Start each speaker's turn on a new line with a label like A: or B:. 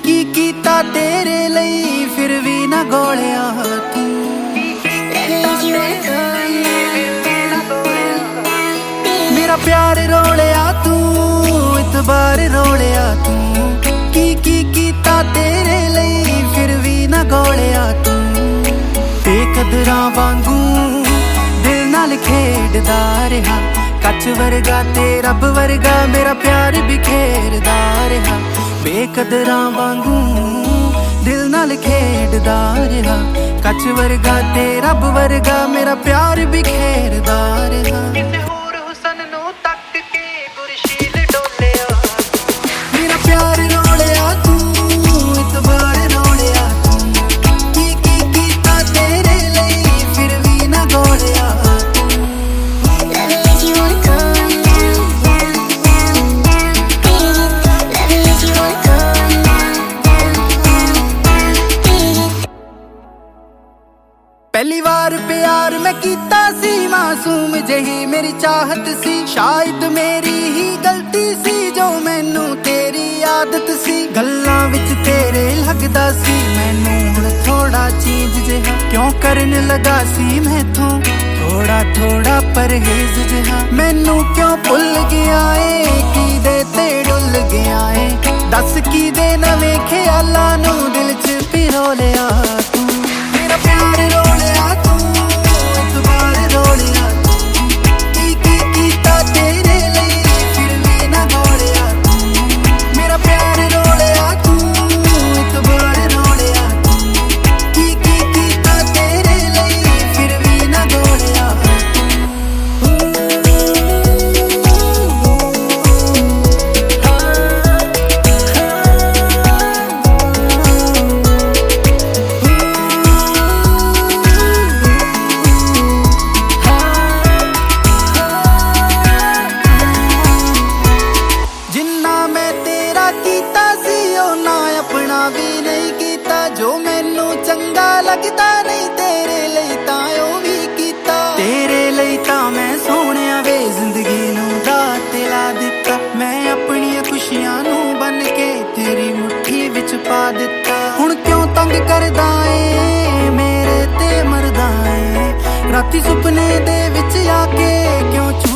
A: ਕੀ ਕੀਤਾ ਤੇਰੇ ਲਈ ਫਿਰ ਵੀ ਨਾ ਗੋਲਿਆ ਤੂੰ। ਮੇਰਾ ਪਿਆਰ ਰੋਲਿਆ ਤੂੰ, ਇਤਬਾਰ ਰੋਲਿਆ ਤੂੰ। ਕੀ ਕੀਤਾ ਤੇਰੇ ਲਈ ਫਿਰ ਵੀ ਨਾ ਗੋਲਿਆ ਤੂੰ। ਬੇਕਦਰਾਂ ਵਾਂਗੂ ਦਿਲ ਨਾਲ ਖੇਡਦਾ ਰਿਹਾ, ਕੱਚ ਵਰਗਾ ਤੇ ਰੱਬ ਵਰਗਾ ਮੇਰਾ ਪਿਆਰ ਬਿਖੇਰਦਾ ਰਿਹਾ। ਬੇਕਦਰਾਂ ਵਾਂਗੂ ਦਿਲ ਨਾਲ ਖੇਡਦਾ ਰਿਹਾ, ਕੱਚ ਵਰਗਾ ਤੇ ਰੱਬ ਵਰਗਾ ਮੇਰਾ ਪਿਆਰ ਬਿਖੇਰਦਾ ਰਿਹਾ। ਕਿਸੇ ਹੋਰ ਹੁਸਨ ਨੂੰ ਤੱਕ ਕੇ ਗੁਰਸ਼ੀਲ ਡੋਲਿਆ, ਮੇਰਾ ਪਿਆਰ ਰੋਲਿਆ ਤੂੰ, ਇਤਬਾਰ ਰੋਲਿਆ ਤੂੰ। ਕੀ ਕੀਤਾ ਤੇਰੇ ਲਈ ਫਿਰ ਵੀ ਨਾ ਗੋਲਿਆ ਪਹਿਲੀ ਵਾਰ ਪਿਆਰ ਮੈਂ ਕੀਤਾ ਸੀ, ਮਾਸੂਮ ਜਿਹੀ ਮੇਰੀ ਚਾਹਤ ਸੀ। ਸ਼ਾਇਦ ਮੇਰੀ ਹੀ ਗਲਤੀ ਸੀ ਜੋ ਮੈਨੂੰ ਤੇਰੀ ਆਦਤ ਸੀ। ਗੱਲਾਂ ਵਿੱਚ ਤੇਰੇ ਲੱਗਦਾ ਸੀ ਮੈਨੂੰ ਹੁਣ ਥੋੜਾ ਚੀਜ਼ ਜਿਹਾ, ਕਿਉਂ ਕਰਨ ਲੱਗਾ ਸੀ ਮੈਥੋਂ ਥੋੜਾ ਪਰਹੇਜ਼ ਜਿਹਾ। ਮੈਨੂੰ ਕਿਉਂ ਭੁੱਲ ਗਿਆ ਏ, ਕਿਦੇ ਤੇ ਡੁੱਲ ਗਿਆ ਏ। ਦੱਸ ਕਿਦੇ ਨਵੇਂ ਖਿਆਲਾਂ ਨੂੰ ਦਿਲ 'ਚ ਪਿਰੋ ਲਿਆ ਤੂੰ। ਮੇਰਾ ਪਿਆਰ ਰੋਲਿਆ ਤੂੰ, ਇਤਬਾਰ ਰੋਲਿਆ ਤੂੰ। ਕੀ ਕੀਤਾ ਤੇਰੇ ਲਈ ਫਿਰ ਵੀ ਨਾ ਗੋਲਿਆ ਤੂੰ। ਮੇਰਾ ਪਿਆਰ ਰੋਲਿਆ ਤੂੰ, ਇਤਬਾਰ ਰੋਲਿਆ ਤੂੰ। ਕੀ ਕੀਤਾ ਤੇਰੇ ਲਈ ਫਿਰ ਵੀ ਨਾ ਗੋਲਿਆ ਵੀ ਨਹੀਂ ਕੀਤਾ। ਜੋ ਮੈਨੂੰ ਚੰਗਾ ਲੱਗਦਾ ਨਹੀਂ ਤੇਰੇ ਲਈ ਤਾਂ ਉਹ ਵੀ ਕੀਤਾ। ਤੇਰੇ ਲਈ ਤਾਂ ਮੈਂ ਸੋਹਣਿਆ ਵੇ ਜ਼ਿੰਦਗੀ ਨੂੰ ਦਾਅ ਤੇ ਲਾ ਦਿੱਤਾ। ਮੈਂ ਆਪਣੀਆਂ ਖੁਸ਼ੀਆਂ ਨੂੰ ਬੰਨ ਕੇ ਤੇਰੀ ਮੁੱਠੀ ਵਿੱਚ ਪਾ ਦਿੱਤਾ। ਹੁਣ ਕਿਉਂ ਤੰਗ ਕਰਦਾ ਏ, ਮੇਰੇ ਤੇ ਮਰਦਾ ਏ। ਰਾਤੀ ਸੁਪਨੇ ਦੇ ਵਿੱਚ ਆ ਕੇ ਕਿਉਂ